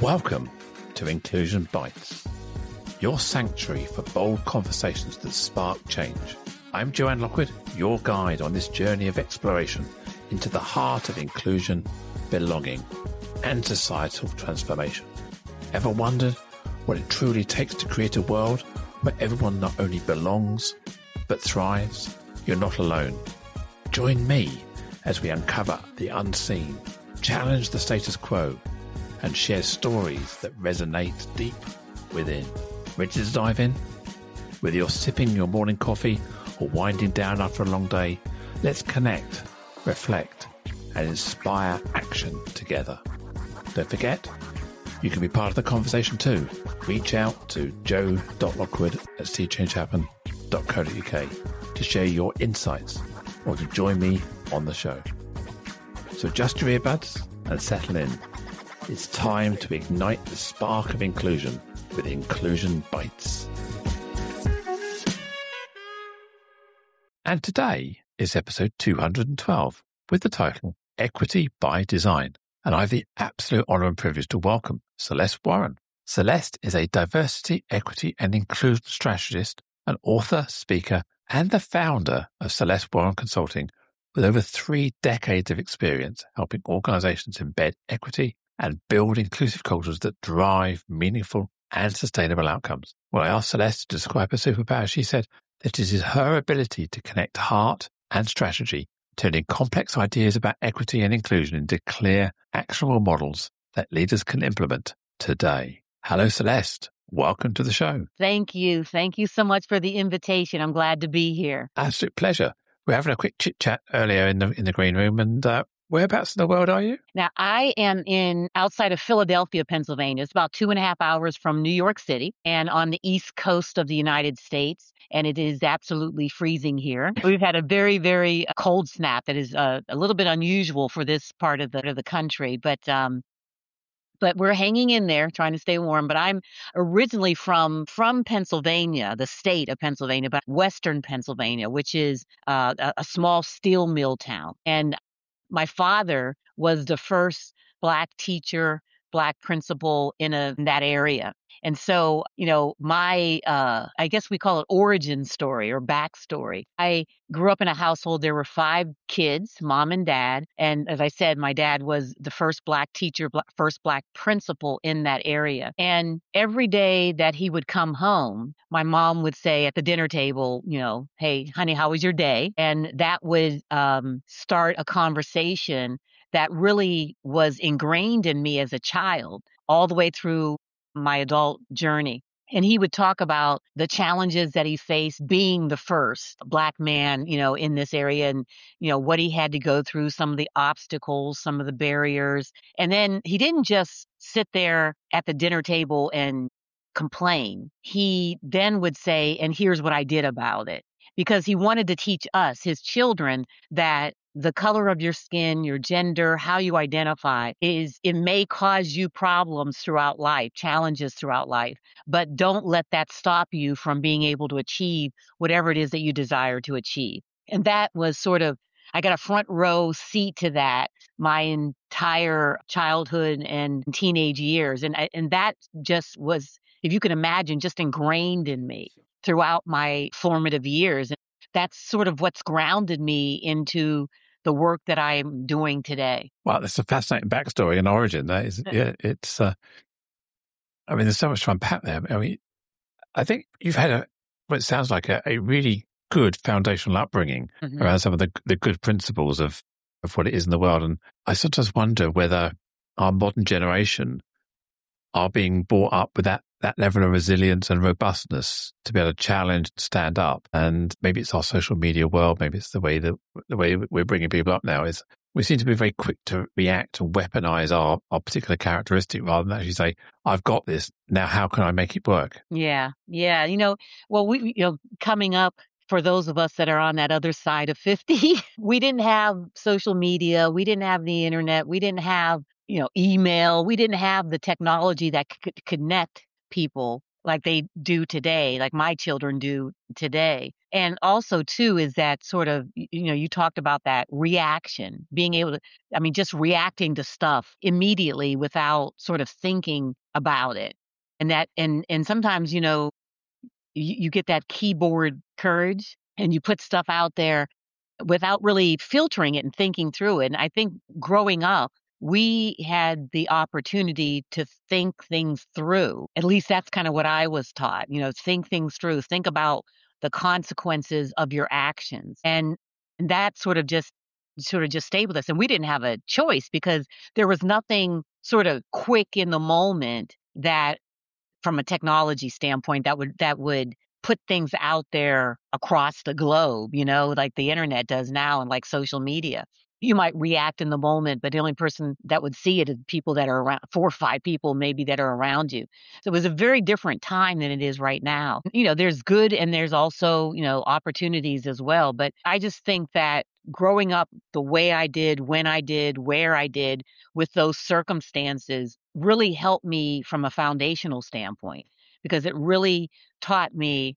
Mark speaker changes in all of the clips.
Speaker 1: Welcome to Inclusion Bites, your sanctuary for bold conversations that spark change. I'm Joanne Lockwood, your guide on this journey of exploration into the heart of inclusion, belonging, and societal transformation. Ever wondered what it truly takes to create a world where everyone not only belongs, but thrives? You're not alone. Join me as we uncover the unseen, challenge the status quo, and share stories that resonate deep within. Ready to dive in? Whether you're sipping your morning coffee or winding down after a long day, let's connect, reflect, and inspire action together. Don't forget, you can be part of the conversation too. Reach out to joe.lockwood@seechangehappen.co.uk to share your insights or to join me on the show. So adjust your earbuds and settle in. It's time to ignite the spark of inclusion with Inclusion Bites. And today is episode 212 with the title Equity by Design. And I have the absolute honor and privilege to welcome Celeste Warren. Celeste is a diversity, equity, and inclusion strategist, an author, speaker, and the founder of Celeste Warren Consulting, with over 3 decades of experience helping organizations embed equity and build inclusive cultures that drive meaningful and sustainable outcomes. When I asked Celeste to describe her superpower, she said that it is her ability to connect heart and strategy, turning complex ideas about equity and inclusion into clear, actionable models that leaders can implement today. Hello, Celeste. Welcome to the show.
Speaker 2: Thank you. Thank you so much for the invitation. I'm glad to be here.
Speaker 1: Absolute pleasure. We're having a quick chit chat earlier in the green room, and whereabouts in the world are you?
Speaker 2: Now, I am outside of Philadelphia, Pennsylvania. It's about 2.5 hours from New York City and on the East Coast of the United States. And it is absolutely freezing here. We've had a very, very cold snap that is a little bit unusual for this part of the country. But we're hanging in there, trying to stay warm. But I'm originally from Pennsylvania, the state of Pennsylvania, but Western Pennsylvania, which is a small steel mill town. And my father was the first Black teacher, Black principal in that area. And so, my, I guess we call it origin story or backstory. I grew up in a household. There were 5 kids, mom and dad. And as I said, my dad was the first Black teacher, first Black principal in that area. And every day that he would come home, my mom would say at the dinner table, hey, honey, how was your day? And that would start a conversation that really was ingrained in me as a child all the way through my adult journey. And he would talk about the challenges that he faced being the first Black man, in this area and, what he had to go through, some of the obstacles, some of the barriers. And then he didn't just sit there at the dinner table and complain. He then would say, and here's what I did about it. Because he wanted to teach us, his children, that the color of your skin, your gender, how you identify it may cause you problems throughout life, challenges throughout life, but don't let that stop you from being able to achieve whatever it is that you desire to achieve. And that was I got a front row seat to that my entire childhood and teenage years. And that just was, if you can imagine, just ingrained in me throughout my formative years. And that's sort of what's grounded me into the work that I'm doing today.
Speaker 1: Wow, that's a fascinating backstory and origin. That is, yeah, it's, there's so much to unpack there. I think you've had what sounds like a really good foundational upbringing around some of the good principles of what it is in the world. And I sometimes wonder whether our modern generation are being brought up with that level of resilience and robustness to be able to challenge and stand up. And maybe it's our social media world. Maybe it's the way we're bringing people up now is we seem to be very quick to react and weaponize our particular characteristic rather than actually say, I've got this. Now, how can I make it work?
Speaker 2: Yeah. Yeah. Coming up, for those of us that are on that other side of 50, we didn't have social media. We didn't have the internet. We didn't have email. We didn't have the technology that could connect people like they do today, like my children do today. And also too is that sort of, you talked about that reaction, being able to, I mean, just reacting to stuff immediately without sort of thinking about it. And that, and sometimes, you get that keyboard courage and you put stuff out there without really filtering it and thinking through it. And I think growing up, we had the opportunity to think things through. At least that's kind of what I was taught, think things through, think about the consequences of your actions. And that sort of just stayed with us. And we didn't have a choice because there was nothing sort of quick in the moment that from a technology standpoint that would put things out there across the globe, like the internet does now and like social media. You might react in the moment, but the only person that would see it is people that are around, 4 or 5 people maybe that are around you. So it was a very different time than it is right now. There's good and there's also, opportunities as well. But I just think that growing up the way I did, when I did, where I did, with those circumstances really helped me from a foundational standpoint because it really taught me,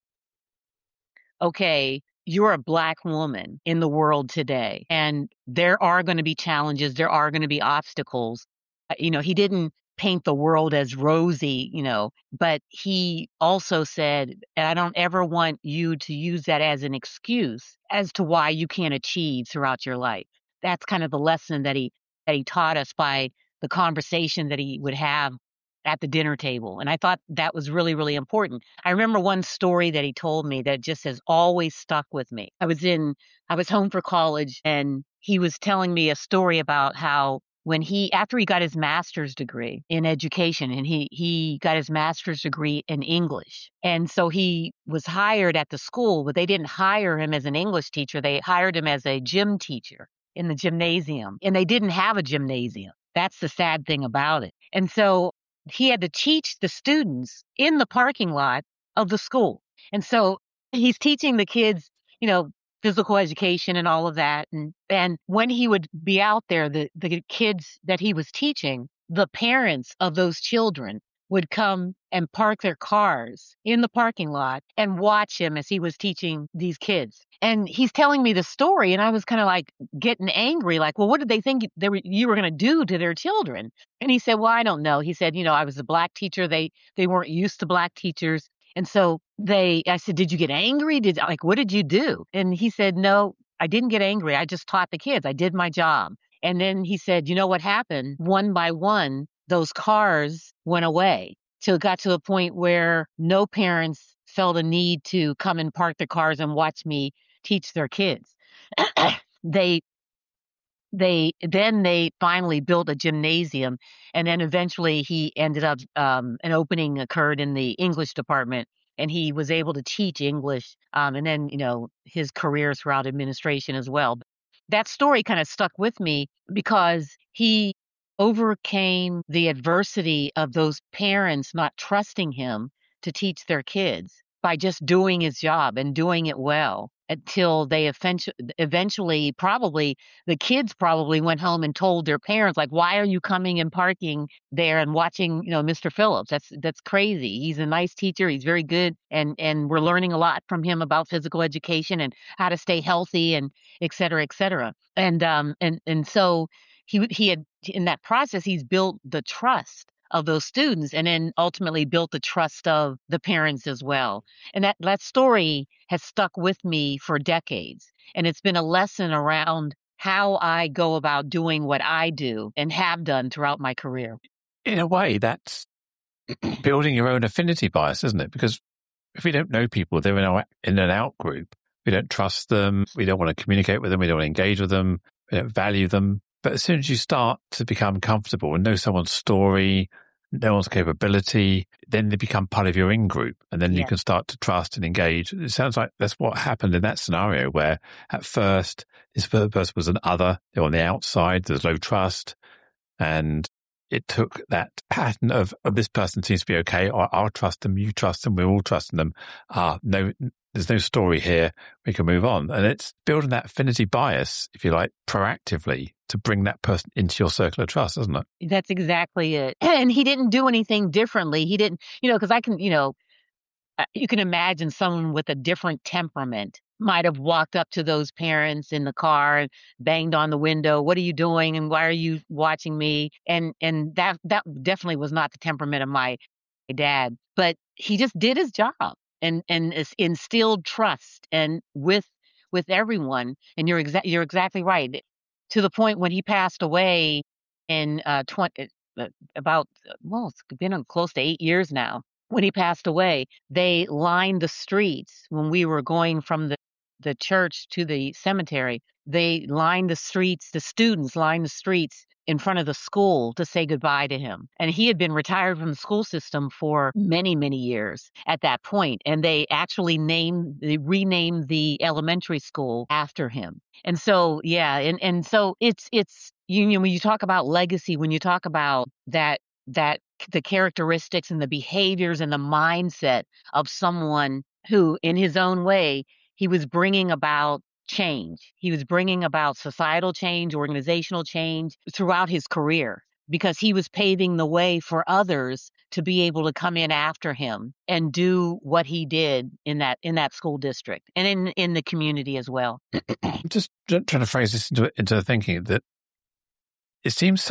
Speaker 2: okay, you're a Black woman in the world today, and there are going to be challenges. There are going to be obstacles. He didn't paint the world as rosy, but he also said, and I don't ever want you to use that as an excuse as to why you can't achieve throughout your life. That's kind of the lesson that he taught us by the conversation that he would have at the dinner table. And I thought that was really, really important. I remember one story that he told me that just has always stuck with me. I was home for college and he was telling me a story about how after he got his master's degree in education, and he got his master's degree in English. And so he was hired at the school, but they didn't hire him as an English teacher. They hired him as a gym teacher in the gymnasium, and they didn't have a gymnasium. That's the sad thing about it. And so he had to teach the students in the parking lot of the school. And so he's teaching the kids, physical education and all of that. And when he would be out there, the kids that he was teaching, the parents of those children would come and park their cars in the parking lot and watch him as he was teaching these kids. And he's telling me the story, and I was kind of like getting angry, like, well, what did they think you were going to do to their children? And he said, well, I don't know. He said, I was a Black teacher. They weren't used to Black teachers. And so I said, did you get angry? What did you do? And he said, no, I didn't get angry. I just taught the kids. I did my job. And then he said, you know what happened? One by one, those cars went away till it got to a point where no parents felt a need to come and park their cars and watch me teach their kids. They finally built a gymnasium, and then eventually he ended up an opening occurred in the English department, and he was able to teach English, and then his career throughout administration as well. That story kind of stuck with me because he overcame the adversity of those parents not trusting him to teach their kids by just doing his job and doing it well, until they eventually probably the kids probably went home and told their parents, like, why are you coming and parking there and watching, Mr. Phillips? That's crazy. He's a nice teacher. He's very good. And we're learning a lot from him about physical education and how to stay healthy and et cetera, et cetera. And so he had, in that process, he's built the trust of those students, and then ultimately built the trust of the parents as well. And that story has stuck with me for decades. And it's been a lesson around how I go about doing what I do and have done throughout my career.
Speaker 1: In a way, that's building your own affinity bias, isn't it? Because if we don't know people, they're in an out group, we don't trust them, we don't want to communicate with them, we don't want to engage with them, we don't value them. But as soon as you start to become comfortable and know someone's story, know one's capability, then they become part of your in-group, and then you can start to trust and engage. It sounds like that's what happened in that scenario, where at first this person was an other, they're on the outside, there's low trust, and it took that pattern of this person seems to be okay, or I'll trust them, you trust them, we're all trusting them. No, there's no story here, we can move on. And it's building that affinity bias, if you like, proactively to bring that person into your circle of trust, isn't it?
Speaker 2: That's exactly it. And he didn't do anything differently. He didn't, because I can, you can imagine someone with a different temperament might have walked up to those parents in the car and banged on the window. What are you doing? And why are you watching me? And that definitely was not the temperament of my dad, but he just did his job and instilled trust and with everyone. And you're exactly right. To the point when he passed away in 20 about well, it's been close to 8 years now. When he passed away, they lined the streets when we were going from the church to the cemetery. They lined the streets, the students lined the streets in front of the school to say goodbye to him. And he had been retired from the school system for many, many years at that point. And they actually they renamed the elementary school after him. And so, yeah, and so it's you know, when you talk about legacy, when you talk about that the characteristics and the behaviors and the mindset of someone who, in his own way, he was bringing about change. He was bringing about societal change, organizational change throughout his career because he was paving the way for others to be able to come in after him and do what he did in that school district and in the community as well.
Speaker 1: I'm just trying to phrase this into thinking that it seems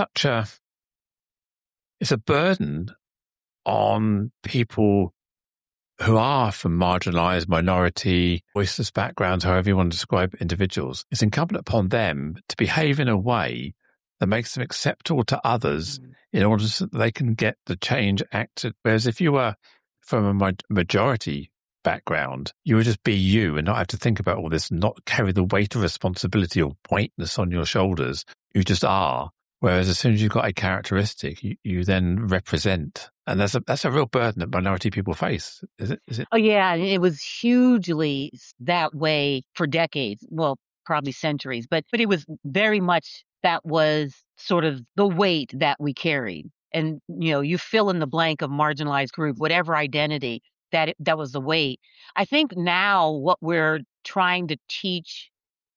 Speaker 1: it's a burden on people who are from marginalized, minority, voiceless backgrounds, however you want to describe individuals. It's incumbent upon them to behave in a way that makes them acceptable to others in order so that they can get the change acted. Whereas if you were from a majority background, you would just be you and not have to think about all this, not carry the weight of responsibility or weightness on your shoulders. You just are. Whereas as soon as you've got a characteristic, you then represent. And that's a real burden that minority people face. Is it?
Speaker 2: Oh, yeah. It was hugely that way for decades. Well, probably centuries. But it was very much that was sort of the weight that we carried. And, you know, you fill in the blank of marginalized group, whatever identity, that was the weight. I think now what we're trying to teach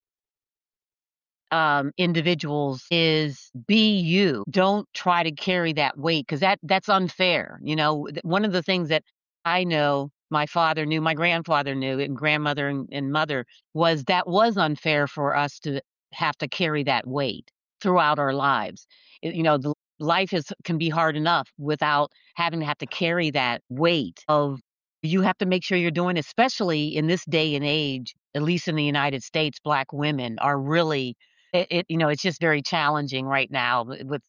Speaker 2: individuals is be you. Don't try to carry that weight because that's unfair. You know, one of the things that I know my father knew, my grandfather knew, and grandmother and mother was unfair for us to have to carry that weight throughout our lives. You know, the life can be hard enough without having to have to carry that weight of you have to make sure you're doing, especially in this day and age, at least in the United States, Black women are really you know, it's just very challenging right now with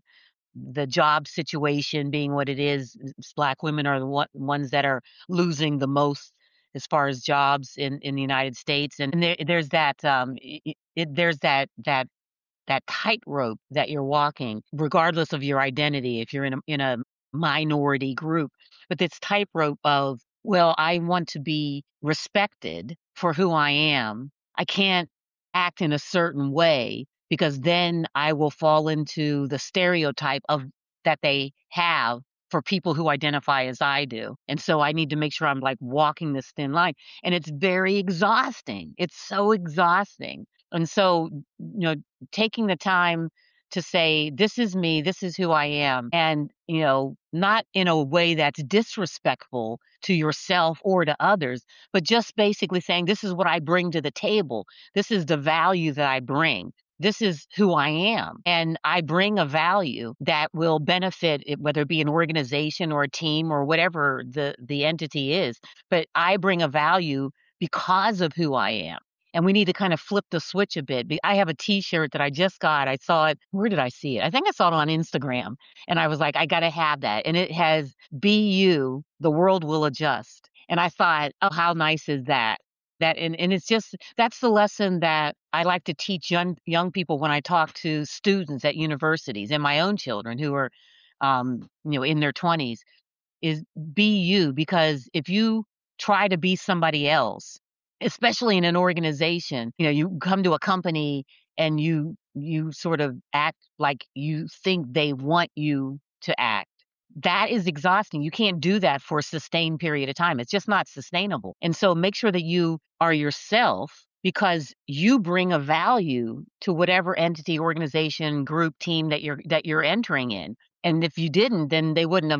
Speaker 2: the job situation being what it is. Black women are the ones that are losing the most as far as jobs in the United States, and there's that there's that tightrope that you're walking, regardless of your identity. If you're in a minority group, but this tightrope of, well, I want to be respected for who I am. I can't act in a certain way because then I will fall into the stereotype of that they have for people who identify as I do. And so I need to make sure I'm like walking this thin line. And it's very exhausting. It's so exhausting. And so, you know, taking the time to say, this is me, this is who I am. And, you know, not in a way that's disrespectful to yourself or to others, but just basically saying, this is what I bring to the table. This is the value that I bring. This is who I am. And I bring a value that will benefit, whether it be an organization or a team or whatever the entity is. But I bring a value because of who I am. And we need to kind of flip the switch a bit. I have a T-shirt that I just got. I saw it. Where did I see it? I think I saw it on Instagram. And I was like, I got to have that. And it has, be you, the world will adjust. And I thought, oh, how nice is that? And it's just, that's the lesson that I like to teach young people when I talk to students at universities and my own children who are, you know, in their 20s, is be you. Because if you try to be somebody else, especially in an organization, you know, you come to a company and you sort of act like you think they want you to act. That is exhausting. You can't do that for a sustained period of time. It's just not sustainable. And so make sure that you are yourself because you bring a value to whatever entity, organization, group, team that you're entering in. And if you didn't, then they wouldn't have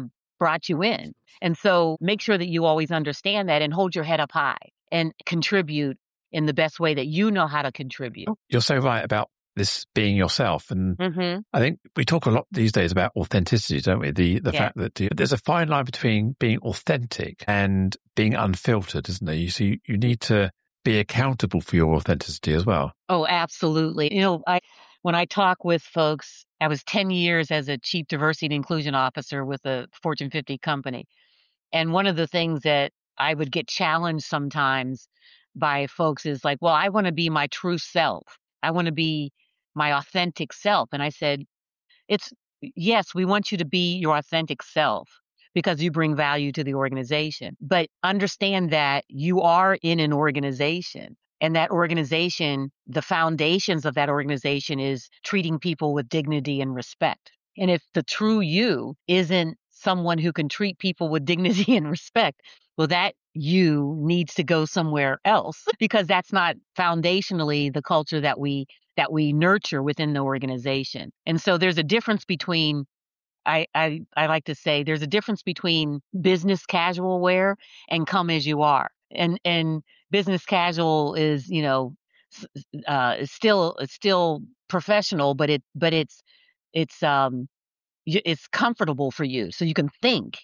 Speaker 2: brought you in. And so make sure that you always understand that and hold your head up high and contribute in the best way that you know how to contribute.
Speaker 1: You're so right about this being yourself. And I think we talk a lot these days about authenticity, don't we? The fact that there's a fine line between being authentic and being unfiltered, isn't there? So you need to be accountable for your authenticity as well.
Speaker 2: Oh, absolutely. When I talk with folks, I was 10 years as a chief diversity and inclusion officer with a Fortune 50 company. And one of the things that I would get challenged sometimes by folks is like, well, I want to be my true self. I want to be my authentic self. And I said, yes, we want you to be your authentic self because you bring value to the organization. But understand that you are in an organization, and that organization, the foundations of that organization is treating people with dignity and respect. And if the true you isn't someone who can treat people with dignity and respect, well, that you needs to go somewhere else because that's not foundationally the culture that we nurture within the organization. And so there's a difference between I like to say there's a difference between business casual wear and come as you are. And business casual is, still professional, but it's comfortable for you. So you can think,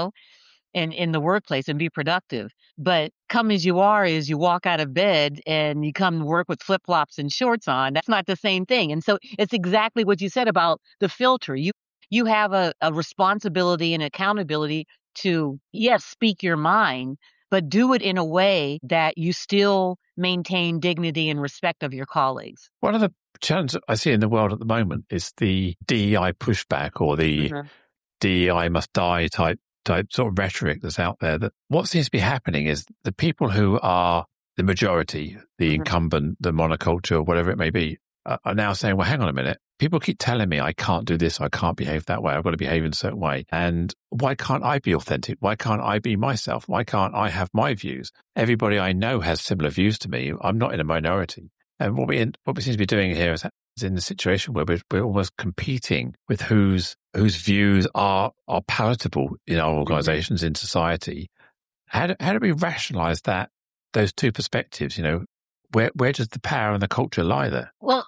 Speaker 2: and in the workplace and be productive. But come as you are is you walk out of bed and you come to work with flip-flops and shorts on. That's not the same thing. And so it's exactly what you said about the filter. You have a responsibility and accountability to, yes, speak your mind, but do it in a way that you still maintain dignity and respect of your colleagues.
Speaker 1: One of the challenges I see in the world at the moment is the DEI pushback or the DEI must die type sort of rhetoric that's out there. That what seems to be happening is the people who are the majority, the incumbent, the monoculture, whatever it may be, are now saying, well, hang on a minute. People keep telling me I can't do this, I can't behave that way, I've got to behave in a certain way. And why can't I be authentic? Why can't I be myself? Why can't I have my views? Everybody I know has similar views to me. I'm not in a minority. And what we seem to be doing here is in the situation where we're almost competing with whose views are palatable in our organizations, in society. How do we rationalize those two perspectives? Where does the power and the culture lie there?
Speaker 2: Well,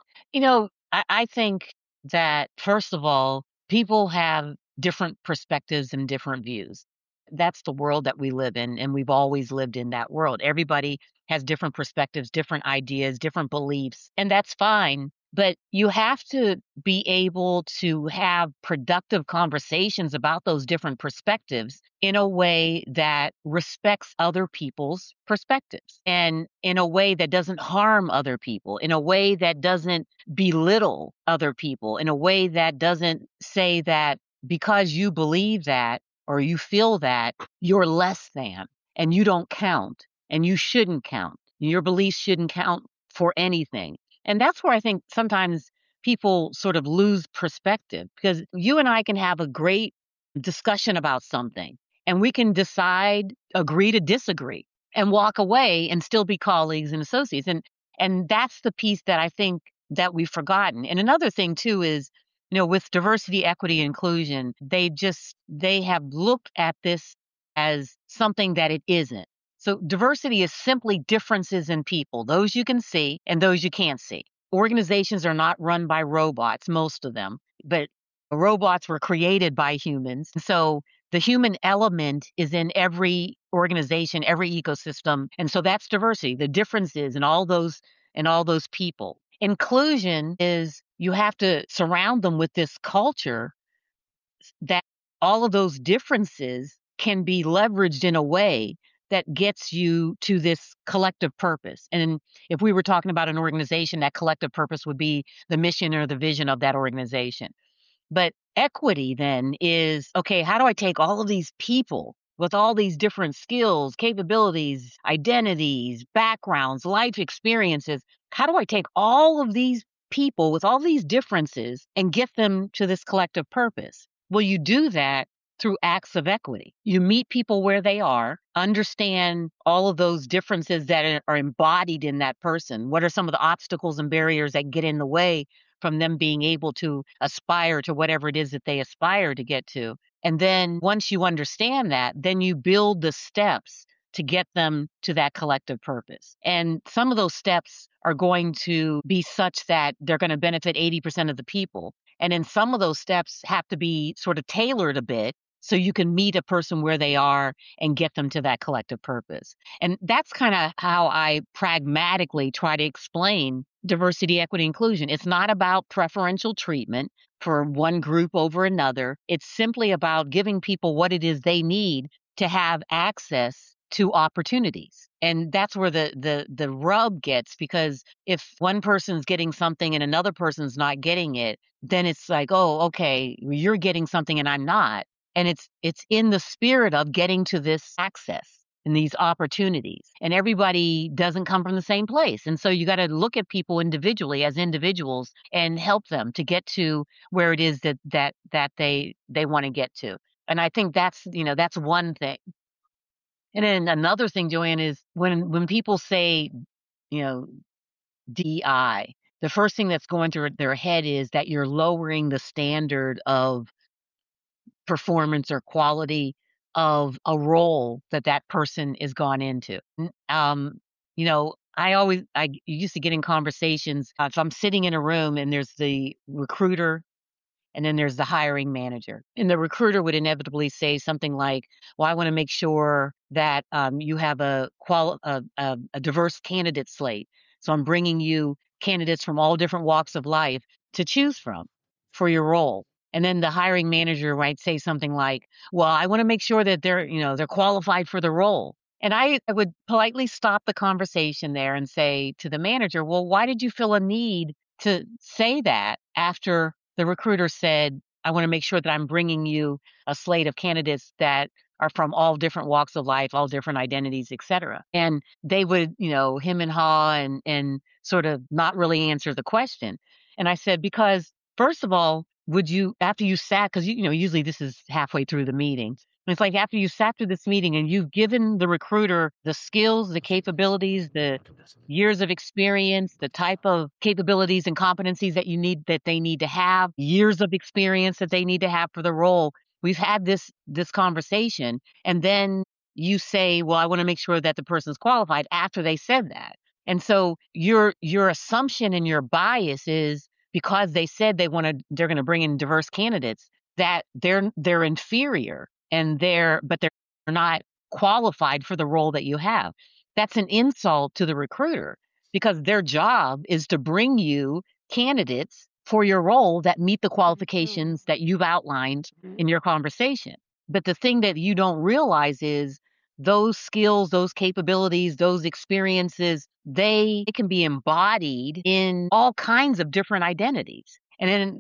Speaker 2: I think that, first of all, people have different perspectives and different views. That's the world that we live in, and we've always lived in that world. Everybody has different perspectives, different ideas, different beliefs, and that's fine. But you have to be able to have productive conversations about those different perspectives in a way that respects other people's perspectives and in a way that doesn't harm other people, in a way that doesn't belittle other people, in a way that doesn't say that because you believe that or you feel that you're less than and you don't count and you shouldn't count. Your beliefs shouldn't count for anything. And that's where I think sometimes people sort of lose perspective because you and I can have a great discussion about something and we can decide, agree to disagree and walk away and still be colleagues and associates. And that's the piece that I think that we've forgotten. And another thing too is, with diversity, equity, and inclusion, they have looked at this as something that it isn't. So diversity is simply differences in people, those you can see and those you can't see. Organizations are not run by robots, most of them, but robots were created by humans. So the human element is in every organization, every ecosystem. And so that's diversity, the differences in all those people. Inclusion is you have to surround them with this culture that all of those differences can be leveraged in a way that gets you to this collective purpose. And if we were talking about an organization, that collective purpose would be the mission or the vision of that organization. But equity then is, okay, how do I take all of these people with all these different skills, capabilities, identities, backgrounds, life experiences? How do I take all of these people with all these differences and get them to this collective purpose? Well, you do that through acts of equity. You meet people where they are, understand all of those differences that are embodied in that person. What are some of the obstacles and barriers that get in the way from them being able to aspire to whatever it is that they aspire to get to? And then once you understand that, then you build the steps to get them to that collective purpose. And some of those steps are going to be such that they're going to benefit 80% of the people. And then some of those steps have to be sort of tailored a bit so you can meet a person where they are and get them to that collective purpose. And that's kind of how I pragmatically try to explain diversity, equity, inclusion. It's not about preferential treatment for one group over another. It's simply about giving people what it is they need to have access to opportunities. And that's where the rub gets, because if one person's getting something and another person's not getting it, then it's like, oh, okay, you're getting something and I'm not. And it's in the spirit of getting to this access and these opportunities. And everybody doesn't come from the same place. And so you got to look at people individually as individuals and help them to get to where it is that they want to get to. And I think that's one thing. And then another thing, Joanne, is when people say, DI, the first thing that's going through their head is that you're lowering the standard of performance or quality of a role that person is gone into. I used to get in conversations. If I'm sitting in a room and there's the recruiter and then there's the hiring manager, and the recruiter would inevitably say something like, well, I want to make sure that you have a diverse candidate slate. So I'm bringing you candidates from all different walks of life to choose from for your role. And then the hiring manager might say something like, well, I want to make sure that they're qualified for the role. And I would politely stop the conversation there and say to the manager, well, why did you feel a need to say that after the recruiter said, I want to make sure that I'm bringing you a slate of candidates that are from all different walks of life, all different identities, et cetera. And they would, hem and haw and sort of not really answer the question. And I said, because first of all, would you, after you sat, because usually this is halfway through the meeting. And it's like after you sat through this meeting and you've given the recruiter the skills, the capabilities, the years of experience, the type of capabilities and competencies that they need to have, years of experience that they need to have for the role. We've had this conversation, and then you say, well, I want to make sure that the person's qualified after they said that. And so your assumption and your bias is, because they said they're going to bring in diverse candidates, that they're inferior and they're not qualified for the role that you have. That's an insult to the recruiter, because their job is to bring you candidates for your role that meet the qualifications that you've outlined in your conversation. But the thing that you don't realize is those skills, those capabilities, those experiences, they can be embodied in all kinds of different identities. And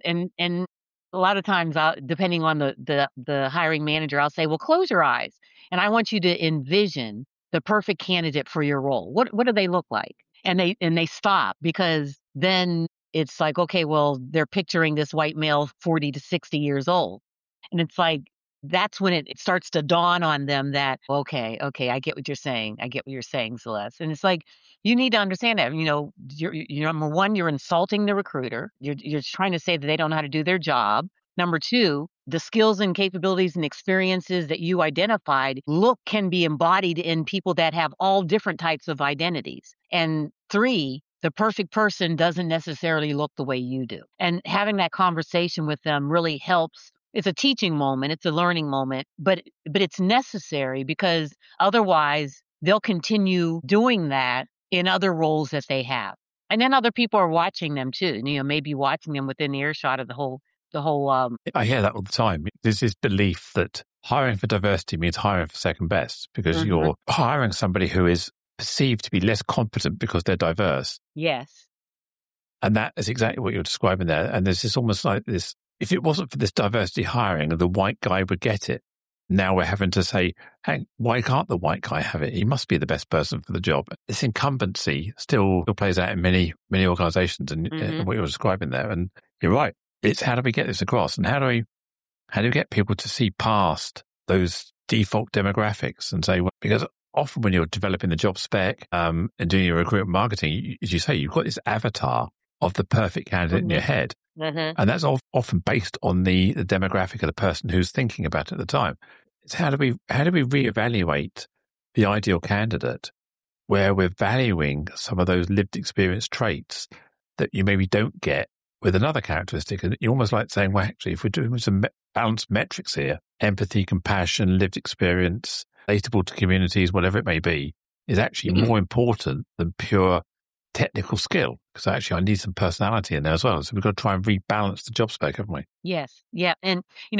Speaker 2: a lot of times, depending on the hiring manager, I'll say, well, close your eyes, and I want you to envision the perfect candidate for your role. What do they look like? And they stop, because then it's like, okay, well, they're picturing this white male, 40 to 60 years old. And it's like, that's when it starts to dawn on them that, okay, I get what you're saying. Celeste. And it's like, you need to understand that, you're number one, you're insulting the recruiter. You're trying to say that they don't know how to do their job. Number two, the skills and capabilities and experiences that you identified can be embodied in people that have all different types of identities. And three, the perfect person doesn't necessarily look the way you do. And having that conversation with them really helps. It's a teaching moment. It's a learning moment, but it's necessary, because otherwise they'll continue doing that in other roles that they have. And then other people are watching them too, maybe watching them within earshot of the whole.
Speaker 1: I hear that all the time. There's this belief that hiring for diversity means hiring for second best, because you're hiring somebody who is perceived to be less competent because they're diverse.
Speaker 2: Yes.
Speaker 1: And that is exactly what you're describing there. And there's this almost like this, if it wasn't for this diversity hiring, the white guy would get it. Now we're having to say, hey, why can't the white guy have it? He must be the best person for the job. This incumbency still plays out in many, many organizations, and what you're describing there. And you're right. It's how do we get this across, and how do we get people to see past those default demographics and say, well, because often when you're developing the job spec and doing your recruitment marketing, as you say, you've got this avatar of the perfect candidate in your head.
Speaker 2: Mm-hmm.
Speaker 1: And that's often based on the demographic of the person who's thinking about it at the time. It's how do we reevaluate the ideal candidate where we're valuing some of those lived experience traits that you maybe don't get with another characteristic. And you're almost like saying, well, actually, if we're doing some balanced metrics here, empathy, compassion, lived experience, relatable to communities, whatever it may be, is actually more important than pure technical skill, because actually I need some personality in there as well. So we've got to try and rebalance the job spec, haven't we?
Speaker 2: Yes. Yeah. And,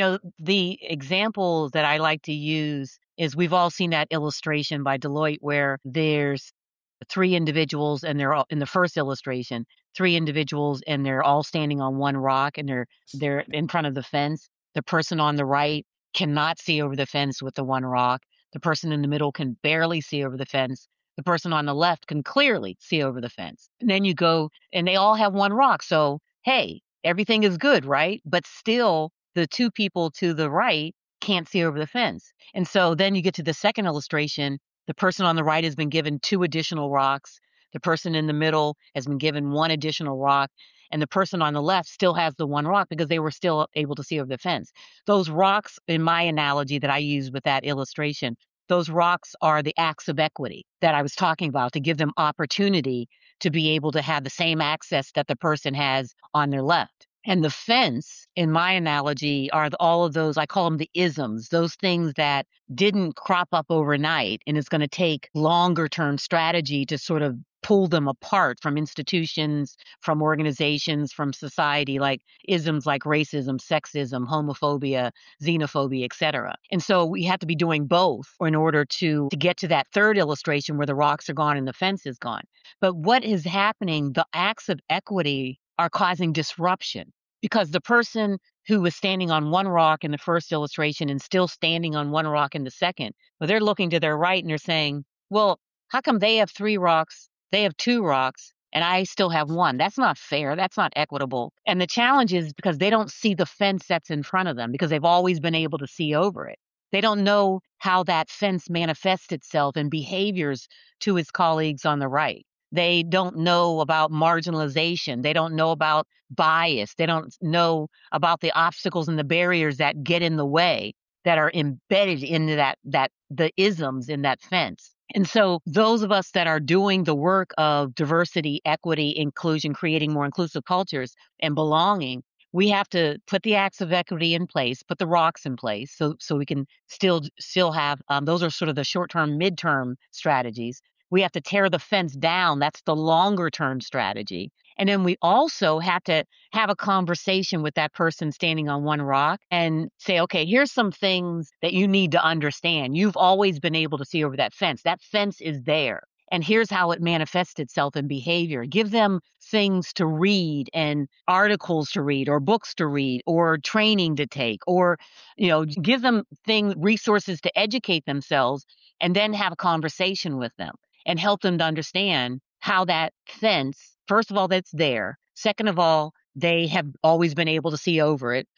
Speaker 2: the example that I like to use is we've all seen that illustration by Deloitte where there's three individuals and they're all in the first illustration, three individuals and they're all standing on one rock and they're in front of the fence. The person on the right cannot see over the fence with the one rock. The person in the middle can barely see over the fence. The person on the left can clearly see over the fence. And then you go and they all have one rock. So, hey, everything is good, right? But still the two people to the right can't see over the fence. And so then you get to the second illustration. The person on the right has been given two additional rocks. The person in the middle has been given one additional rock. And the person on the left still has the one rock because they were still able to see over the fence. Those rocks, in my analogy that I use with that illustration, those rocks are the acts of equity that I was talking about to give them opportunity to be able to have the same access that the person has on their left. And the fence, in my analogy, are all of those, I call them the isms, those things that didn't crop up overnight. And it's going to take longer term strategy to sort of pull them apart from institutions, from organizations, from society, like isms like racism, sexism, homophobia, xenophobia, et cetera. And so we have to be doing both in order to get to that third illustration where the rocks are gone and the fence is gone. But what is happening, the acts of equity are causing disruption because the person who was standing on one rock in the first illustration and still standing on one rock in the second, well, they're looking to their right and they're saying, well, how come they have three rocks? They have two rocks and I still have one. That's not fair. That's not equitable. And the challenge is because they don't see the fence that's in front of them because they've always been able to see over it. They don't know how that fence manifests itself in behaviors to his colleagues on the right. They don't know about marginalization. They don't know about bias. They don't know about the obstacles and the barriers that get in the way that are embedded into the isms in that fence. And so those of us that are doing the work of diversity, equity, inclusion, creating more inclusive cultures and belonging, we have to put the acts of equity in place, put the rocks in place so we can still have, those are sort of the short-term, mid-term strategies. We have to tear the fence down. That's the longer term strategy. And then we also have to have a conversation with that person standing on one rock and say, okay, here's some things that you need to understand. You've always been able to see over that fence. That fence is there. And here's how it manifests itself in behavior. Give them things to read and articles to read or books to read or training to take or, give them resources to educate themselves and then have a conversation with them and help them to understand how that fence, first of all, that's there. Second of all, they have always been able to see over it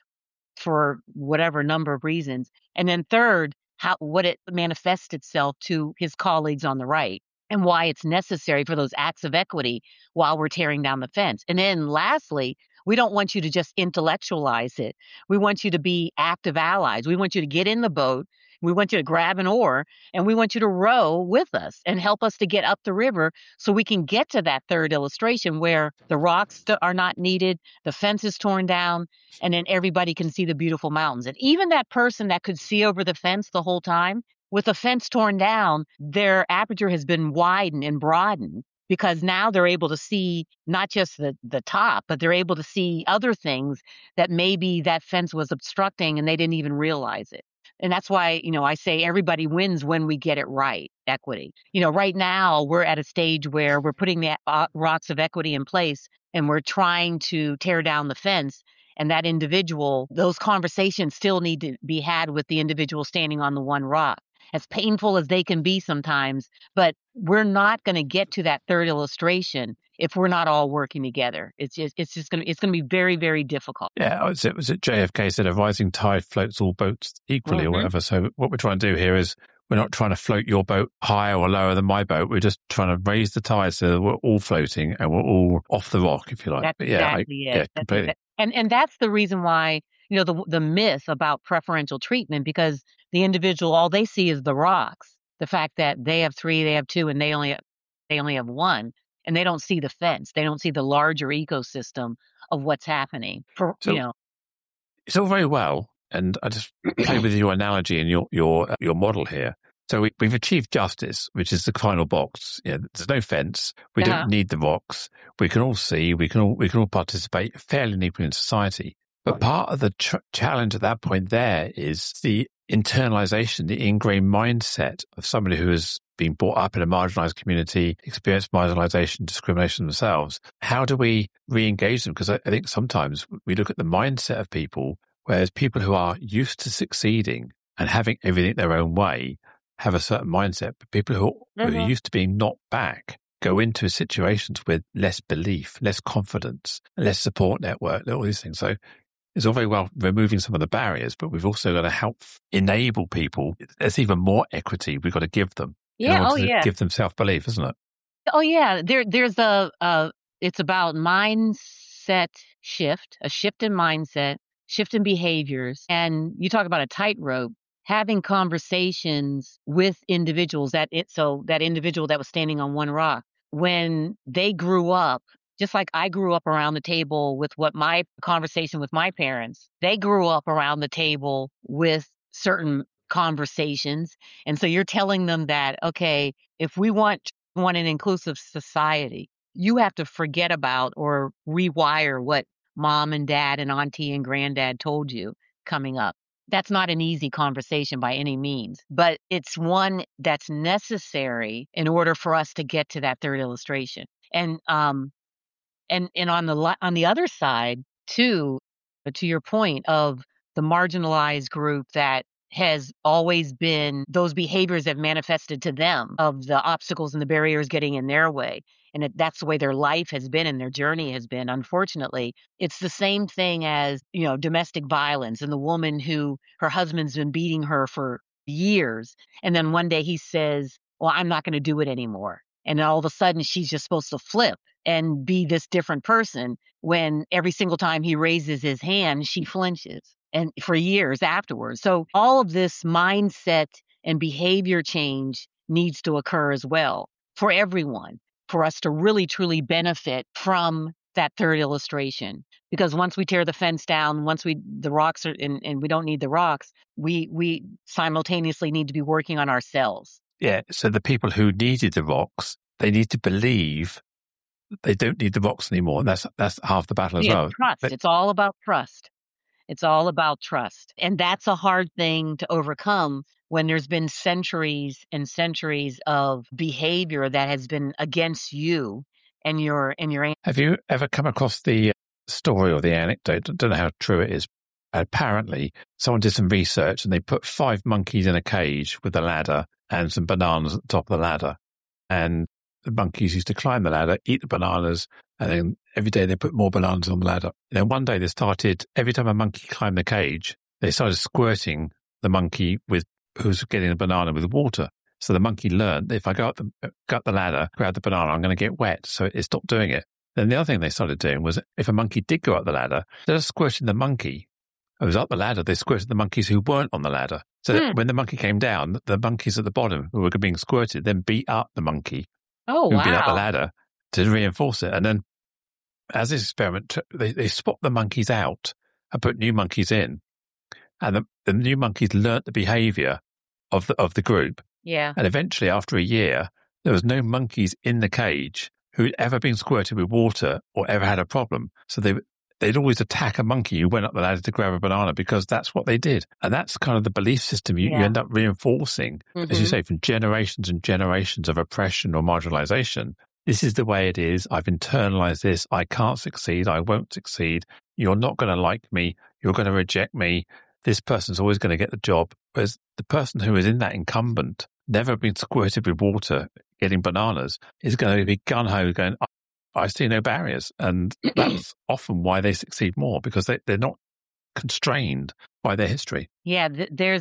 Speaker 2: for whatever number of reasons. And then third, what it manifests itself to his colleagues on the right and why it's necessary for those acts of equity while we're tearing down the fence. And then lastly, we don't want you to just intellectualize it. We want you to be active allies. We want you to get in the boat. We want you to grab an oar and we want you to row with us and help us to get up the river so we can get to that third illustration where the rocks are not needed, the fence is torn down, and then everybody can see the beautiful mountains. And even that person that could see over the fence the whole time, with the fence torn down, their aperture has been widened and broadened because now they're able to see not just the top, but they're able to see other things that maybe that fence was obstructing and they didn't even realize it. And that's why, I say everybody wins when we get it right, equity. Right now we're at a stage where we're putting the rocks of equity in place and we're trying to tear down the fence. And that individual, those conversations still need to be had with the individual standing on the one rock. As painful as they can be sometimes, but we're not going to get to that third illustration if we're not all working together. It's going to be very, very difficult.
Speaker 1: Yeah, was it JFK said a rising tide floats all boats equally or whatever. So what we're trying to do here is we're not trying to float your boat higher or lower than my boat. We're just trying to raise the tide so that we're all floating and we're all off the rock, if you like.
Speaker 2: That's exactly it.
Speaker 1: Yeah, completely.
Speaker 2: And that's the reason why, the myth about preferential treatment, because the individual, all they see is the rocks. The fact that they have 3, they have 2, and they only have 1, and they don't see the fence. They don't see the larger ecosystem of what's happening.
Speaker 1: It's all very well, and I just play with your analogy and your model here. So we've achieved justice, which is the final box. There's no fence. We don't need the rocks. We can all see. We can all participate fairly equally in society. But part of the challenge at that point there is the internalization, the ingrained mindset of somebody who has been brought up in a marginalized community, experienced marginalization, discrimination themselves. How do we re-engage them? Because I think sometimes we look at the mindset of people, whereas people who are used to succeeding and having everything their own way have a certain mindset, but people who are used to being knocked back go into situations with less belief, less confidence, less support network, all these things. So it's all very well removing some of the barriers, but we've also got to help enable people. There's even more equity we've got to give them in order to give them self-belief, isn't it?
Speaker 2: Oh, yeah. There's it's about mindset shift, a shift in mindset, shift in behaviors. And you talk about a tightrope, having conversations with individuals that individual that was standing on one rock, when they grew up, just like I grew up around the table with what my conversation with my parents, they grew up around the table with certain conversations. And so you're telling them that, okay, if we want an inclusive society, you have to forget about or rewire what mom and dad and auntie and granddad told you coming up. That's not an easy conversation by any means, but it's one that's necessary in order for us to get to that third illustration. And on the other side too, to your point of the marginalized group that has always been, those behaviors have manifested to them of the obstacles and the barriers getting in their way. And that's the way their life has been and their journey has been. Unfortunately, it's the same thing as, domestic violence and the woman who her husband's been beating her for years. And then one day he says, well, I'm not going to do it anymore. And all of a sudden she's just supposed to flip and be this different person when every single time he raises his hand, she flinches. And for years afterwards. So all of this mindset and behavior change needs to occur as well for everyone, for us to really, truly benefit from that third illustration. Because once we tear the fence down, the rocks are, and we don't need the rocks, we simultaneously need to be working on ourselves.
Speaker 1: Yeah. So the people who needed the rocks, they need to believe they don't need the rocks anymore. And that's half the battle as well.
Speaker 2: Trust. It's all about trust. It's all about trust. And that's a hard thing to overcome when there's been centuries and centuries of behavior that has been against you and your.
Speaker 1: Have you ever come across the story or the anecdote? I don't know how true it is. Apparently, someone did some research and they put 5 monkeys in a cage with a ladder and some bananas at the top of the ladder. And the monkeys used to climb the ladder, eat the bananas, and then every day they put more bananas on the ladder. And then one day they started, every time a monkey climbed the cage, they started squirting the monkey who's getting a banana with water. So the monkey learned that if I go up the ladder, grab the banana, I'm going to get wet. So it stopped doing it. Then the other thing they started doing was if a monkey did go up the ladder, instead of squirting the monkey who was up the ladder, they squirted the monkeys who weren't on the ladder. So that when the monkey came down, the monkeys at the bottom who were being squirted then beat up the monkey who'd been up the ladder to reinforce it. And then as this experiment, they swapped the monkeys out and put new monkeys in. And the new monkeys learnt the behavior of the group.
Speaker 2: Yeah.
Speaker 1: And eventually, after a year, there was no monkeys in the cage who'd ever been squirted with water or ever had a problem. So they'd always attack a monkey who went up the ladder to grab a banana because that's what they did. And that's kind of the belief system you end up reinforcing, as you say, from generations and generations of oppression or marginalization. This is the way it is. I've internalized this. I can't succeed. I won't succeed. You're not going to like me. You're going to reject me. This person's always going to get the job. Whereas the person who is in that incumbent, never been squirted with water, getting bananas, is going to be gung-ho going, I see no barriers. And that's often why they succeed more, because they're not constrained by their history.
Speaker 2: Yeah,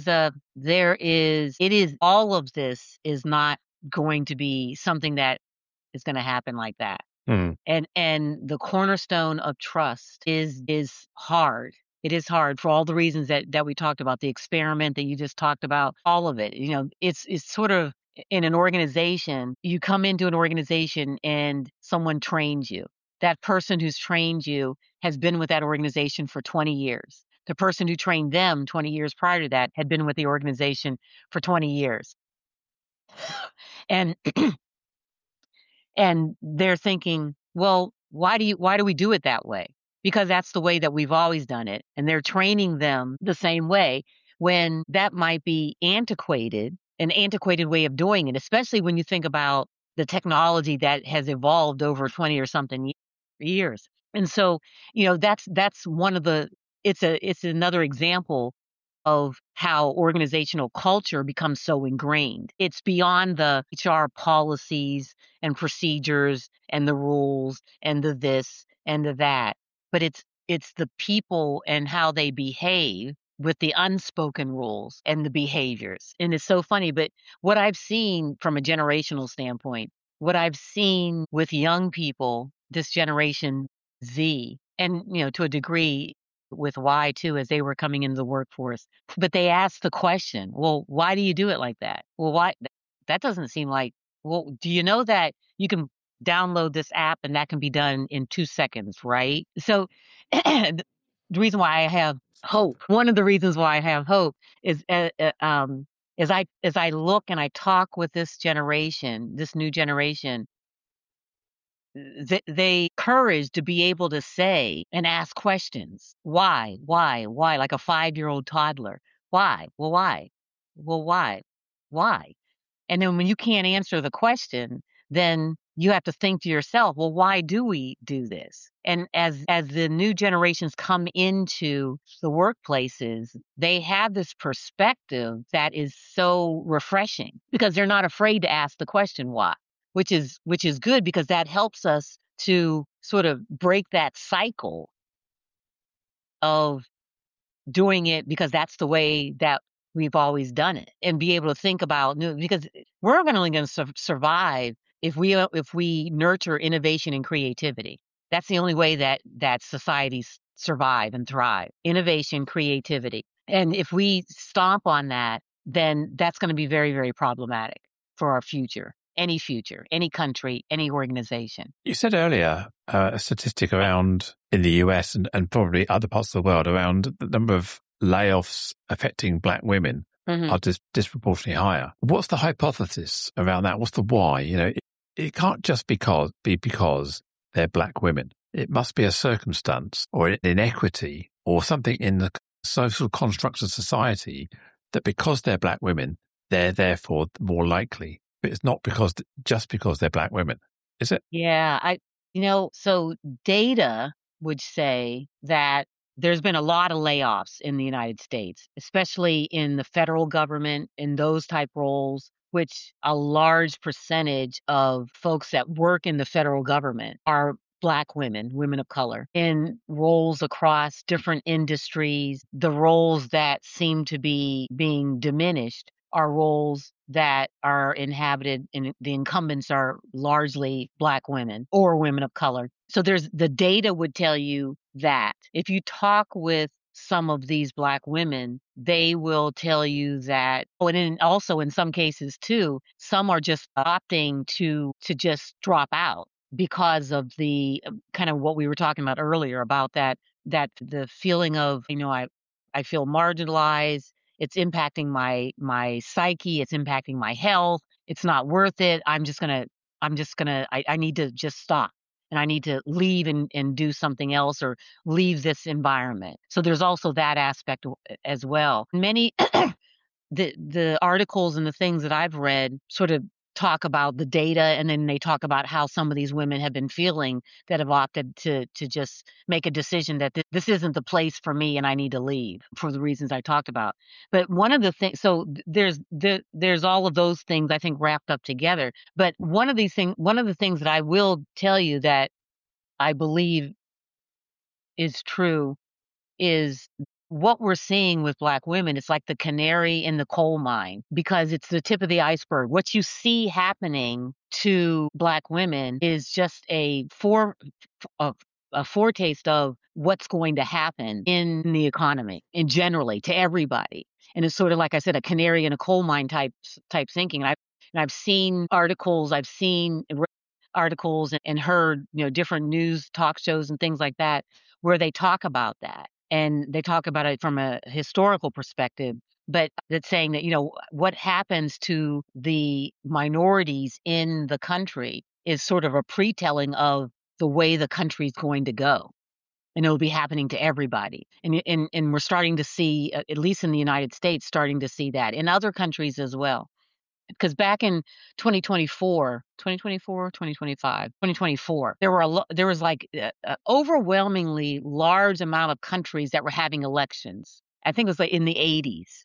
Speaker 2: all of this is not going to be something that is going to happen like that. And the cornerstone of trust is hard. It is hard for all the reasons that we talked about, the experiment that you just talked about, all of it. It's sort of in an organization, you come into an organization and someone trains you. That person who's trained you has been with that organization for 20 years. The person who trained them 20 years prior to that had been with the organization for 20 years. And and they're thinking, well, why do we do it that way? Because that's the way that we've always done it. And they're training them the same way when that might be antiquated, an antiquated way of doing it, especially when you think about the technology that has evolved over 20 or something years. And so, that's one of the it's another example of how organizational culture becomes so ingrained. It's beyond the HR policies and procedures and the rules and the this and the that, but it's the people and how they behave with the unspoken rules and the behaviors. And it's so funny, but what I've seen from a generational standpoint, what I've seen with young people, this generation Z, and to a degree with Y too, as they were coming into the workforce. But they asked the question, well, why do you do it like that? Well, why? That doesn't seem like, well, do you know that you can download this app and that can be done in 2 seconds, right? So the reason why I have hope, one of the reasons why I have hope is, as I look and I talk with this generation, this new generation, they courage to be able to say and ask questions. Why? Like a 5-year-old toddler. Why? Well, why? Well, why? And then when you can't answer the question, then you have to think to yourself, well, why do we do this? And as the new generations come into the workplaces, they have this perspective that is so refreshing because they're not afraid to ask the question why, which is good because that helps us to sort of break that cycle of doing it because that's the way that we've always done it, and be able to think about new, because we're only going to survive if we nurture innovation and creativity. That's the only way that societies survive and thrive. Innovation, creativity. And if we stomp on that, then that's going to be very, very problematic for our future, any country, any organization.
Speaker 1: You said earlier a statistic around in the US and probably other parts of the world around the number of layoffs affecting Black women are disproportionately higher. What's the hypothesis around that? What's the why? It can't just be because they're Black women. It must be a circumstance or an inequity or something in the social constructs of society that because they're Black women, they're therefore more likely. But it's not just because they're Black women, is it?
Speaker 2: Yeah, so data would say that there's been a lot of layoffs in the United States, especially in the federal government, in those type roles, which a large percentage of folks that work in the federal government are Black women, women of color, in roles across different industries. The roles that seem to be being diminished are roles that are inhabited, and the incumbents are largely Black women or women of color. So the data would tell you that if you talk with some of these Black women, they will tell you that, and also in some cases too, some are just opting to just drop out because of the kind of what we were talking about earlier about that the feeling of, I feel marginalized. It's impacting my psyche. It's impacting my health. It's not worth it. I need to just stop. And I need to leave and do something else or leave this environment. So there's also that aspect as well. Many the articles and the things that I've read sort of talk about the data, and then they talk about how some of these women have been feeling that have opted to just make a decision that this isn't the place for me and I need to leave for the reasons I talked about. But one of the things, so there's all of those things I think wrapped up together. But one of the things that I will tell you that I believe is true is what we're seeing with Black women, it's like the canary in the coal mine because it's the tip of the iceberg. What you see happening to Black women is just a foretaste of what's going to happen in the economy and generally to everybody. And it's sort of like I said, a canary in a coal mine type thinking. I've seen articles, and heard different news talk shows and things like that where they talk about that. And they talk about it from a historical perspective, but it's saying that, what happens to the minorities in the country is sort of a pre-telling of the way the country's going to go. And it'll be happening to everybody. And we're starting to see, at least in the United States, starting to see that in other countries as well. Because back in 2024, there was like overwhelmingly large amount of countries that were having elections. I think it was like in the 80s.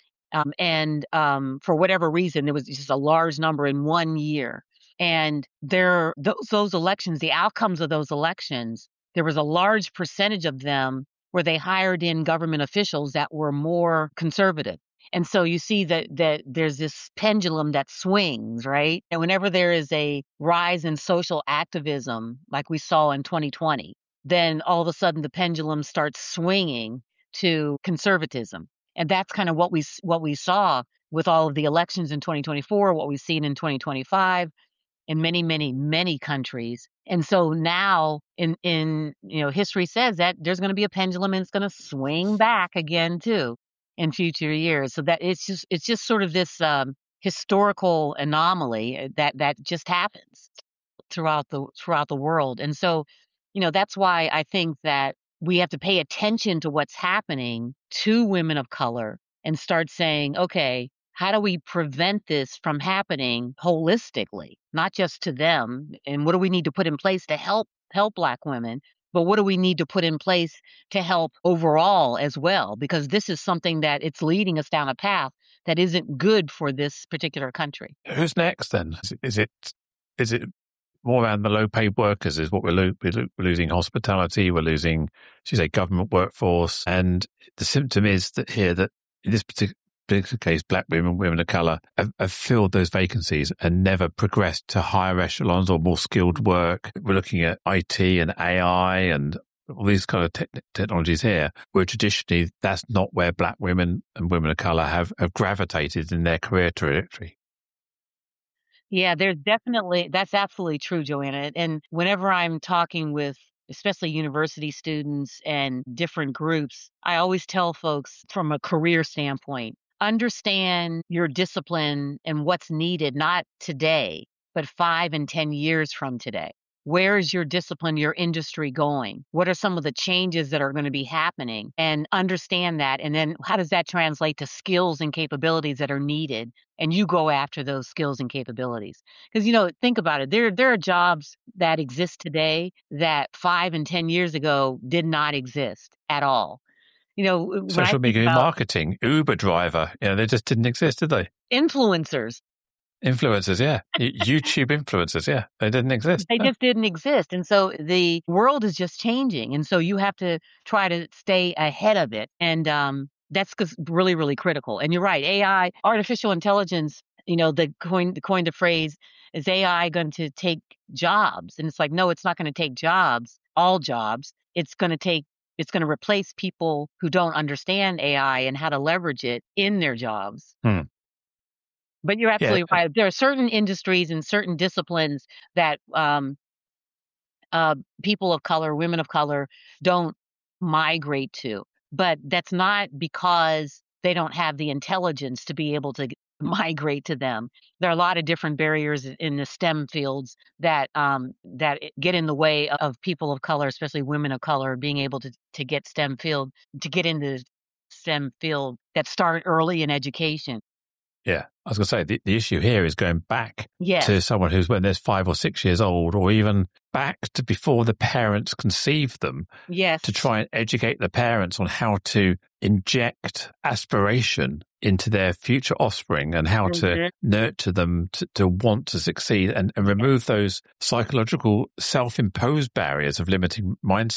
Speaker 2: For whatever reason, there was just a large number in 1 year. And those elections, the outcomes of those elections, there was a large percentage of them where they hired in government officials that were more conservative. And so you see that there's this pendulum that swings, right? And whenever there is a rise in social activism, like we saw in 2020, then all of a sudden the pendulum starts swinging to conservatism. And that's kind of what we saw with all of the elections in 2024, what we've seen in 2025 in many, many, many countries. And so now in history says that there's going to be a pendulum and it's going to swing back again too in future years. So that it's just sort of this historical anomaly that just happens throughout the world. And so, that's why I think that we have to pay attention to what's happening to women of color and start saying, okay, how do we prevent this from happening holistically, not just to them? And what do we need to put in place to help Black women? But what do we need to put in place to help overall as well? Because this is something that it's leading us down a path that isn't good for this particular country.
Speaker 1: Who's next then? Is it more around the low-paid workers? Is what we're losing hospitality, we're losing, as you say, government workforce, and the symptom is that in this particular case, Black women of colour have filled those vacancies and never progressed to higher echelons or more skilled work. We're looking at IT and AI and all these kind of technologies here, where traditionally that's not where Black women and women of colour have gravitated in their career trajectory.
Speaker 2: Yeah, that's absolutely true, Joanna. And whenever I'm talking with especially university students and different groups, I always tell folks from a career standpoint, understand your discipline and what's needed, not today, but 5 and 10 years from today. Where is your discipline, your industry going? What are some of the changes that are going to be happening? And understand that. And then how does that translate to skills and capabilities that are needed? And you go after those skills and capabilities. Because, think about it. There are jobs that exist today that 5 and 10 years ago did not exist at all.
Speaker 1: Social media marketing, Uber driver, they just didn't exist, did they?
Speaker 2: Influencers,
Speaker 1: yeah. YouTube influencers, yeah. They didn't exist.
Speaker 2: They just didn't exist. And so the world is just changing. And so you have to try to stay ahead of it. And that's really, really critical. And you're right. AI, artificial intelligence, the coined the phrase, is AI going to take jobs? And it's like, no, it's not going to take jobs, all jobs. It's going to replace people who don't understand AI and how to leverage it in their jobs. But you're absolutely right. There are certain industries and certain disciplines that people of color, women of color, don't migrate to. But that's not because they don't have the intelligence to be able to migrate to them. There are a lot of different barriers in the STEM fields that get in the way of people of color, especially women of color, being able to get get into STEM field that start early in education.
Speaker 1: Yeah, I was going to say, the issue here is going back to someone who's when they're 5 or 6 years old, or even back to before the parents conceived them, to try and educate the parents on how to inject aspiration into their future offspring and how to nurture them to want to succeed and remove those psychological self-imposed barriers of limiting mindset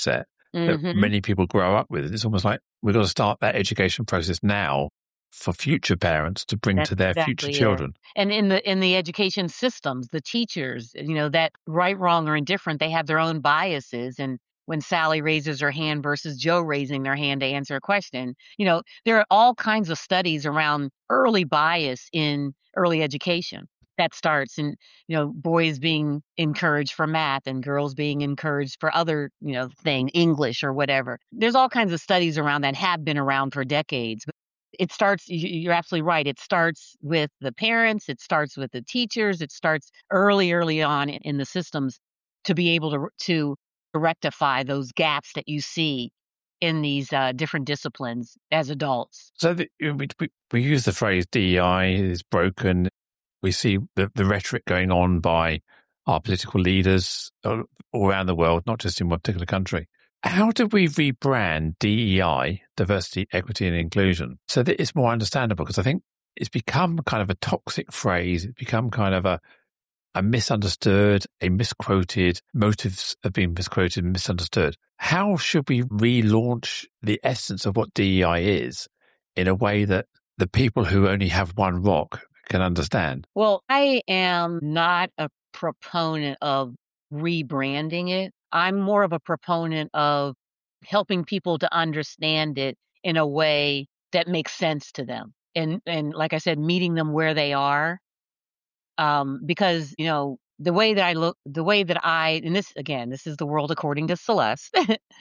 Speaker 1: that many people grow up with. It's almost like we've got to start that education process now for future parents to bring to their future children.
Speaker 2: And in the education systems, the teachers, that right, wrong, or indifferent, they have their own biases. And when Sally raises her hand versus Joe raising their hand to answer a question, there are all kinds of studies around early bias in early education. That starts in, boys being encouraged for math and girls being encouraged for other, English or whatever. There's all kinds of studies around that have been around for decades. But it starts, you're absolutely right. It starts with the parents. It starts with the teachers. It starts early on in the systems to be able to rectify those gaps that you see in these different disciplines as adults.
Speaker 1: So we use the phrase DEI is broken. We see the rhetoric going on by our political leaders all around the world, not just in one particular country. How do we rebrand DEI, diversity, equity, and inclusion, so that it's more understandable? Because I think it's become kind of a toxic phrase. It's become kind of a misunderstood, a misquoted, motives have been misquoted and misunderstood. How should we relaunch the essence of what DEI is in a way that the people who only have one rock can understand?
Speaker 2: Well, I am not a proponent of rebranding it. I'm more of a proponent of helping people to understand it in a way that makes sense to them. And like I said, meeting them where they are. Because, the way that and this is the world according to Celeste.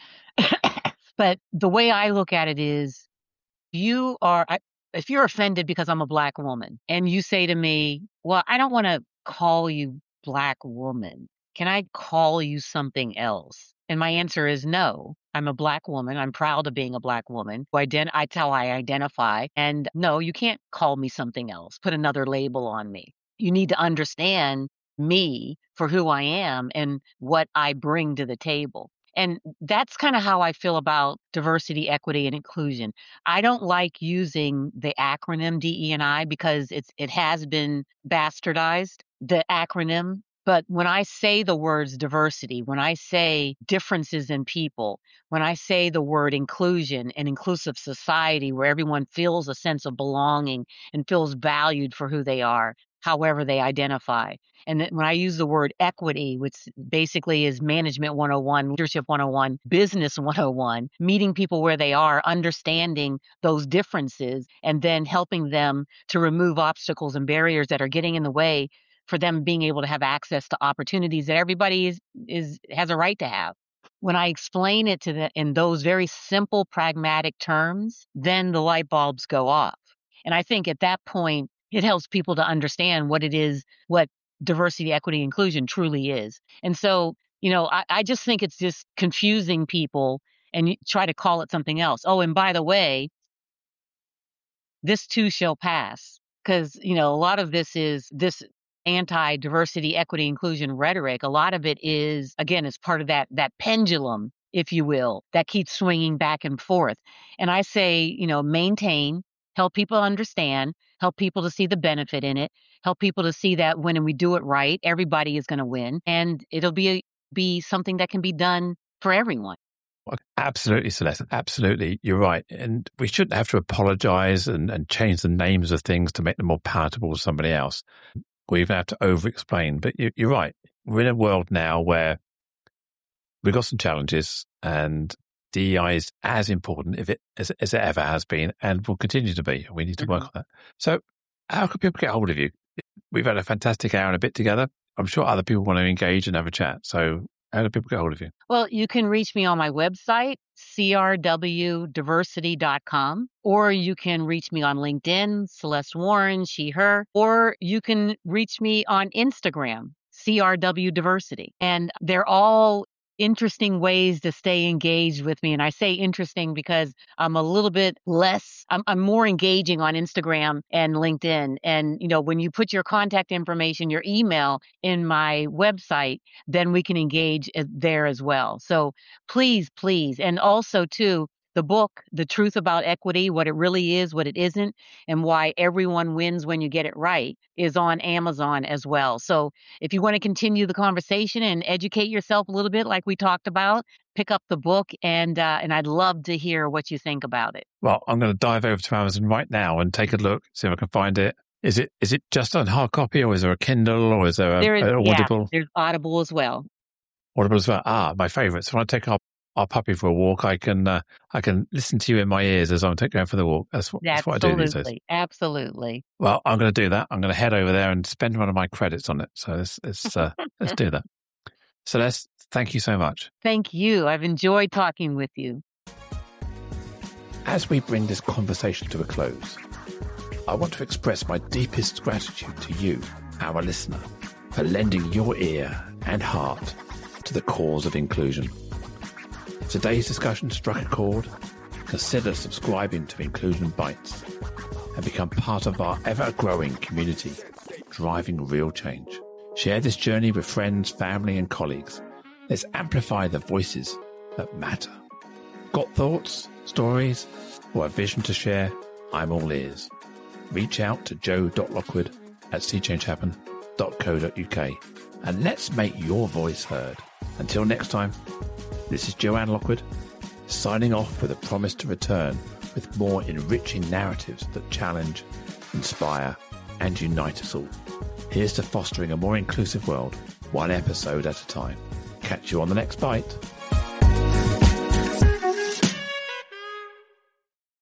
Speaker 2: But the way I look at it is if you're offended because I'm a Black woman and you say to me, well, I don't want to call you Black woman. Can I call you something else? And my answer is no. I'm a Black woman. I'm proud of being a Black woman. That's how I identify. And no, you can't call me something else. Put another label on me. You need to understand me for who I am and what I bring to the table. And that's kind of how I feel about diversity, equity, and inclusion. I don't like using the acronym DE&I because it has been bastardized, the acronym. But when I say the words diversity, when I say differences in people, when I say the word inclusion and inclusive society where everyone feels a sense of belonging and feels valued for who they are, however they identify. And then when I use the word equity, which basically is management 101, leadership 101, business 101, meeting people where they are, understanding those differences, and then helping them to remove obstacles and barriers that are getting in the way for them being able to have access to opportunities that everybody has a right to have. When I explain it to them in those very simple, pragmatic terms, then the light bulbs go off. And I think at that point, it helps people to understand what it is, what diversity, equity, inclusion truly is. And so, I just think it's just confusing people and you try to call it something else. Oh, and by the way, this too shall pass. Because, a lot of this is this anti-diversity, equity, inclusion rhetoric. A lot of it is, again, it's part of that pendulum, if you will, that keeps swinging back and forth. And I say, maintain, help people understand, help people to see the benefit in it, help people to see that when we do it right, everybody is going to win, and it'll be something that can be done for everyone.
Speaker 1: Absolutely, Celeste. Absolutely. You're right. And we shouldn't have to apologize and change the names of things to make them more palatable to somebody else. We even have to over-explain. But you're right. We're in a world now where we've got some challenges, and DEI is as important as it ever has been and will continue to be. We need to work on that. So how can people get hold of you? We've had a fantastic hour and a bit together. I'm sure other people want to engage and have a chat. So how do people get hold of you?
Speaker 2: Well, you can reach me on my website, crwdiversity.com, or you can reach me on LinkedIn, Celeste Warren, she, her, or you can reach me on Instagram, CRW Diversity. And they're all interesting ways to stay engaged with me. And I say interesting because I'm a little bit less, I'm more engaging on Instagram and LinkedIn. And, when you put your contact information, your email in my website, then we can engage there as well. So please. And also too, The book, The Truth About Equity, What It Really Is, What It Isn't, and Why Everyone Wins When You Get It Right, is on Amazon as well. So if you want to continue the conversation and educate yourself a little bit like we talked about, pick up the book, and I'd love to hear what you think about it.
Speaker 1: Well, I'm going to dive over to Amazon right now and take a look, see if I can find it. Is it just on hard copy, or is there a Kindle, or is there an Audible?
Speaker 2: Yeah, there's Audible as well.
Speaker 1: Audible as well. My favourites. When I take our puppy for a walk, I can listen to you in my ears as I'm taking her for the walk. That's what I do these days.
Speaker 2: Absolutely.
Speaker 1: Well, I'm going to do that. I'm going to head over there and spend one of my credits on it. So let's do that. Celeste, thank you so much.
Speaker 2: Thank you. I've enjoyed talking with you.
Speaker 1: As we bring this conversation to a close, I want to express my deepest gratitude to you, our listener, for lending your ear and heart to the cause of inclusion. If today's discussion struck a chord, consider subscribing to Inclusion Bites and become part of our ever-growing community, driving real change. Share this journey with friends, family, and colleagues. Let's amplify the voices that matter. Got thoughts, stories, or a vision to share? I'm all ears. Reach out to joe.lockwood@seechangehappen.co.uk and let's make your voice heard. Until next time, this is Joanne Lockwood, signing off with a promise to return with more enriching narratives that challenge, inspire, and unite us all. Here's to fostering a more inclusive world, one episode at a time. Catch you on the next bite.